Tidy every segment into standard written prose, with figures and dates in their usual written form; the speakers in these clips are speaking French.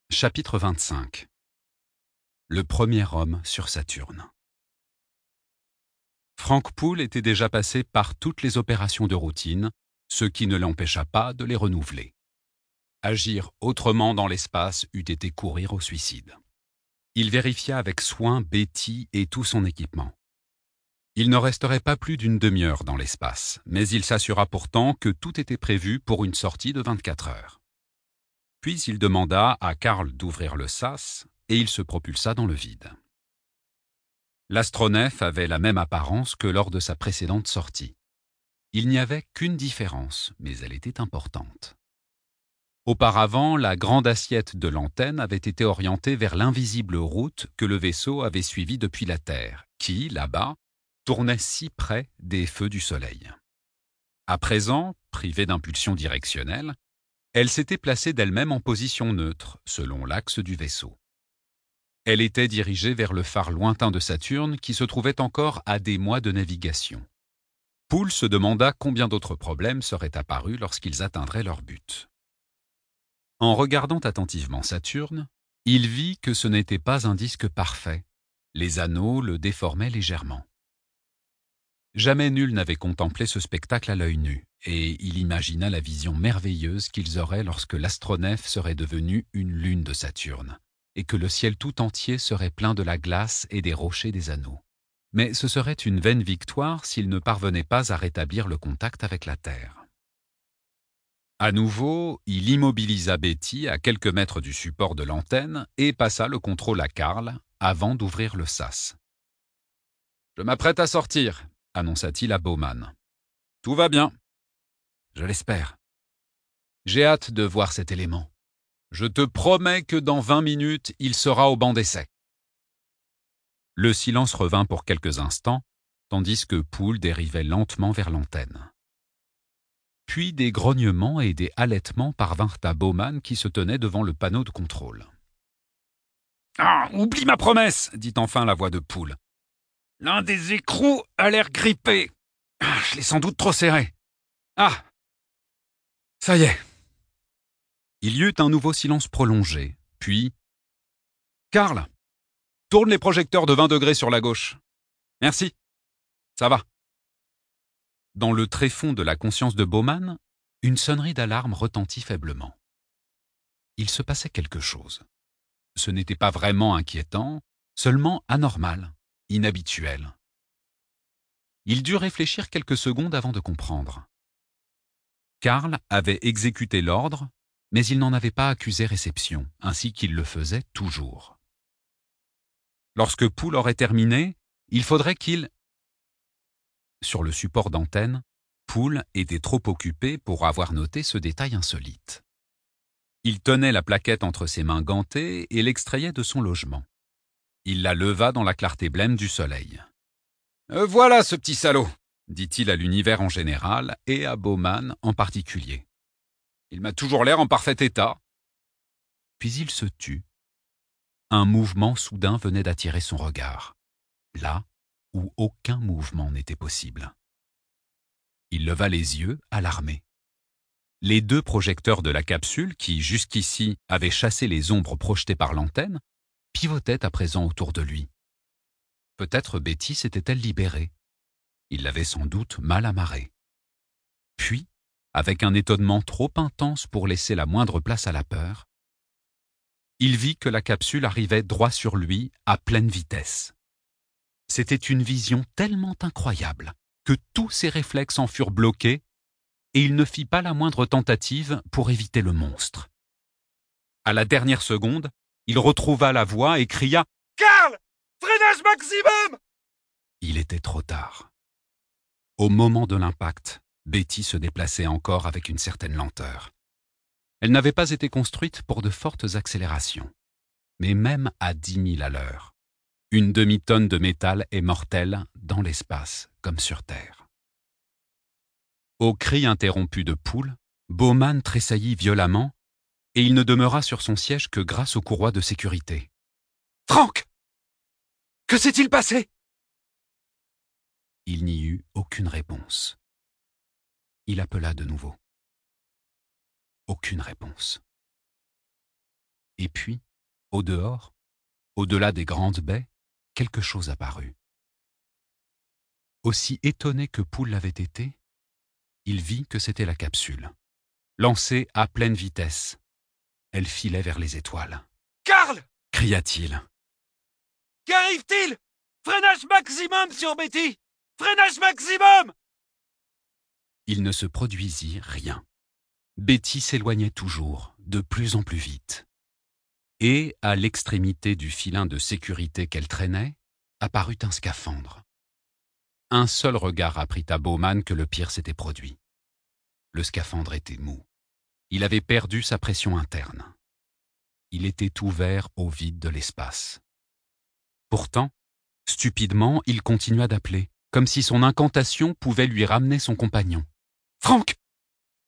Chapitre 25. Le premier homme sur Saturne. Frank Poole était déjà passé par toutes les opérations de routine, ce qui ne l'empêcha pas de les renouveler. Agir autrement dans l'espace eût été courir au suicide. Il vérifia avec soin Betty et tout son équipement. Il ne resterait pas plus d'une demi-heure dans l'espace, mais il s'assura pourtant que tout était prévu pour une sortie de 24 heures. Puis il demanda à Carl d'ouvrir le sas, et il se propulsa dans le vide. L'astronef avait la même apparence que lors de sa précédente sortie. Il n'y avait qu'une différence, mais elle était importante. Auparavant, la grande assiette de l'antenne avait été orientée vers l'invisible route que le vaisseau avait suivie depuis la Terre, qui, là-bas, tournait si près des feux du Soleil. À présent, privée d'impulsion directionnelle, elle s'était placée d'elle-même en position neutre, selon l'axe du vaisseau. Elle était dirigée vers le phare lointain de Saturne qui se trouvait encore à des mois de navigation. Poole se demanda combien d'autres problèmes seraient apparus lorsqu'ils atteindraient leur but. En regardant attentivement Saturne, il vit que ce n'était pas un disque parfait. Les anneaux le déformaient légèrement. Jamais nul n'avait contemplé ce spectacle à l'œil nu, et il imagina la vision merveilleuse qu'ils auraient lorsque l'astronef serait devenue une lune de Saturne, et que le ciel tout entier serait plein de la glace et des rochers des anneaux. Mais ce serait une vaine victoire s'il ne parvenait pas à rétablir le contact avec la Terre. À nouveau, il immobilisa Betty à quelques mètres du support de l'antenne et passa le contrôle à Carl avant d'ouvrir le sas. « Je m'apprête à sortir », annonça-t-il à Bowman. « Tout va bien. »« Je l'espère. J'ai hâte de voir cet élément. Je te promets que dans 20 minutes, il sera au banc d'essai. » Le silence revint pour quelques instants, tandis que Poole dérivait lentement vers l'antenne. Puis des grognements et des halètements parvinrent à Bowman qui se tenait devant le panneau de contrôle. « Ah, oublie ma promesse !» dit enfin la voix de Poole. « L'un des écrous a l'air grippé. Je l'ai sans doute trop serré. Ah, ça y est. » Il y eut un nouveau silence prolongé, puis « Carl, tourne les projecteurs de 20 degrés sur la gauche. Merci. Ça va. » Dans le tréfonds de la conscience de Bowman, une sonnerie d'alarme retentit faiblement. Il se passait quelque chose. Ce n'était pas vraiment inquiétant, seulement anormal, inhabituel. Il dut réfléchir quelques secondes avant de comprendre. Carl avait exécuté l'ordre, mais il n'en avait pas accusé réception, ainsi qu'il le faisait toujours. Lorsque Poole aurait terminé, il faudrait qu'il... Sur le support d'antenne, Poole était trop occupé pour avoir noté ce détail insolite. Il tenait la plaquette entre ses mains gantées et l'extrayait de son logement. Il la leva dans la clarté blême du soleil. « Voilà ce petit salaud !» dit-il à l'univers en général et à Bowman en particulier. « Il m'a toujours l'air en parfait état. » Puis il se tut. Un mouvement soudain venait d'attirer son regard, là où aucun mouvement n'était possible. Il leva les yeux, alarmé. Les 2 projecteurs de la capsule, qui jusqu'ici avaient chassé les ombres projetées par l'antenne, pivotaient à présent autour de lui. Peut-être Betty s'était-elle libérée. Il l'avait sans doute mal amarrée. Puis, avec un étonnement trop intense pour laisser la moindre place à la peur, il vit que la capsule arrivait droit sur lui à pleine vitesse. C'était une vision tellement incroyable que tous ses réflexes en furent bloqués et il ne fit pas la moindre tentative pour éviter le monstre. À la dernière seconde, il retrouva la voix et cria « Carl, freinage maximum !» Il était trop tard. Au moment de l'impact, Betty se déplaçait encore avec une certaine lenteur. Elle n'avait pas été construite pour de fortes accélérations, mais même à 10 000 à l'heure. Une demi-tonne de métal est mortelle dans l'espace comme sur Terre. Au cri interrompu de Poole, Bowman tressaillit violemment et il ne demeura sur son siège que grâce aux courroies de sécurité. « Frank! Que s'est-il passé ?» Il n'y eut aucune réponse. Il appela de nouveau. Aucune réponse. Et puis, au dehors, au-delà des grandes baies, quelque chose apparut. Aussi étonné que Poule l'avait été, il vit que c'était la capsule. Lancée à pleine vitesse, elle filait vers les étoiles. « Karl !» cria-t-il. « Qu'arrive-t-il ? Freinage maximum sur Betty ! Freinage maximum !» Il ne se produisit rien. Betty s'éloignait toujours, de plus en plus vite. Et, à l'extrémité du filin de sécurité qu'elle traînait, apparut un scaphandre. Un seul regard apprit à Bowman que le pire s'était produit. Le scaphandre était mou. Il avait perdu sa pression interne. Il était ouvert au vide de l'espace. Pourtant, stupidement, il continua d'appeler, comme si son incantation pouvait lui ramener son compagnon. « Franck ! Franck !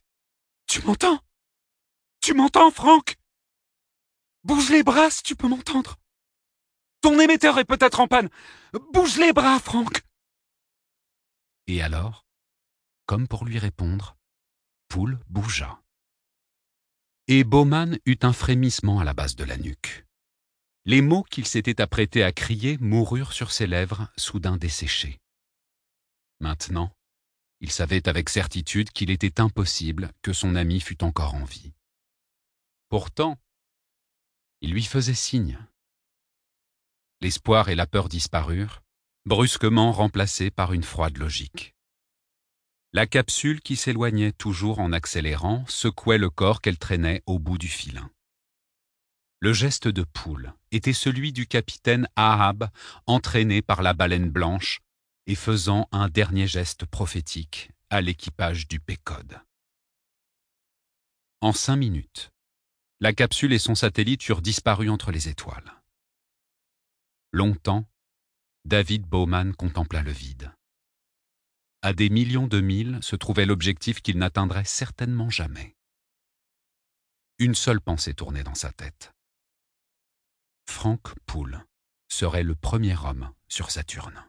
Tu m'entends ? Tu m'entends, Franck ? Bouge les bras si tu peux m'entendre. Ton émetteur est peut-être en panne. Bouge les bras, Franck !» Et alors, comme pour lui répondre, Poule bougea. Et Bowman eut un frémissement à la base de la nuque. Les mots qu'il s'était apprêté à crier moururent sur ses lèvres, soudain desséchés. Maintenant, il savait avec certitude qu'il était impossible que son ami fût encore en vie. Pourtant, il lui faisait signe. L'espoir et la peur disparurent, brusquement remplacés par une froide logique. La capsule qui s'éloignait toujours en accélérant secouait le corps qu'elle traînait au bout du filin. Le geste de Poule était celui du capitaine Ahab entraîné par la baleine blanche et faisant un dernier geste prophétique à l'équipage du Pécode. En 5 minutes, la capsule et son satellite eurent disparu entre les étoiles. Longtemps, David Bowman contempla le vide. À des millions de milles se trouvait l'objectif qu'il n'atteindrait certainement jamais. Une seule pensée tournait dans sa tête. Franck Poole serait le premier homme sur Saturne.